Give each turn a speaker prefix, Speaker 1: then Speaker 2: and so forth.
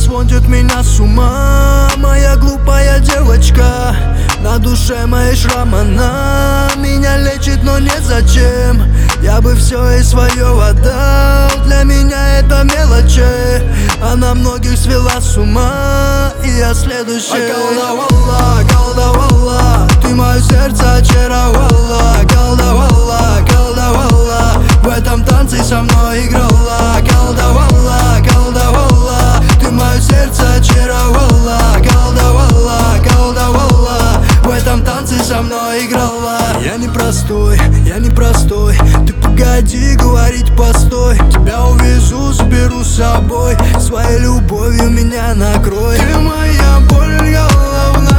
Speaker 1: сводит меня с ума. Моя глупая девочка, на душе моей шрам, она меня лечит, но не зачем. Я бы все и свое отдал, для меня это мелочи. Она многих свела с ума, и я следующий. Околдовала, колдовала, ты мое сердце очаровала. Колдовала, колдовала, в этом танце со мной играла. Колдовала, колдовала, ты мое сердце очаровала. Колдовала, колдовала, в этом танце со мной играла. Я не простой, ты погоди говорить постой. Тебя увезу, заберу с собой, своей любовью меня накрой. Ты моя боль головная.